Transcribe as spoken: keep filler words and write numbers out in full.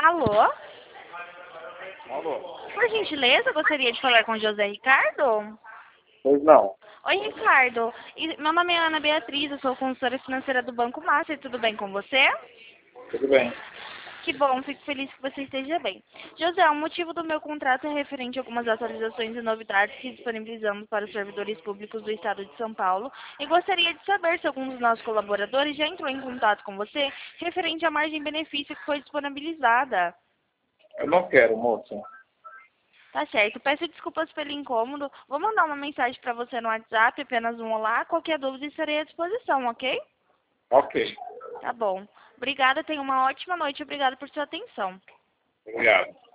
Alô? Alô? Por gentileza, gostaria de falar com o José Ricardo? Pois não. Oi, Ricardo. E- Meu nome é Ana Beatriz, eu sou consultora financeira do Banco Master. Tudo bem com você? Tudo bem. Que bom, fico feliz que você esteja bem. José, o motivo do meu contrato é referente a algumas atualizações e novidades que disponibilizamos para os servidores públicos do Estado de São Paulo e gostaria de saber se algum dos nossos colaboradores já entrou em contato com você referente à margem-benefício que foi disponibilizada. Eu não quero, moça. Tá certo, peço desculpas pelo incômodo. Vou mandar uma mensagem para você no WhatsApp, apenas um olá. Qualquer dúvida estarei à disposição, ok? Ok. Tá bom. Obrigada, tenha uma ótima noite. Obrigada por sua atenção. Obrigado.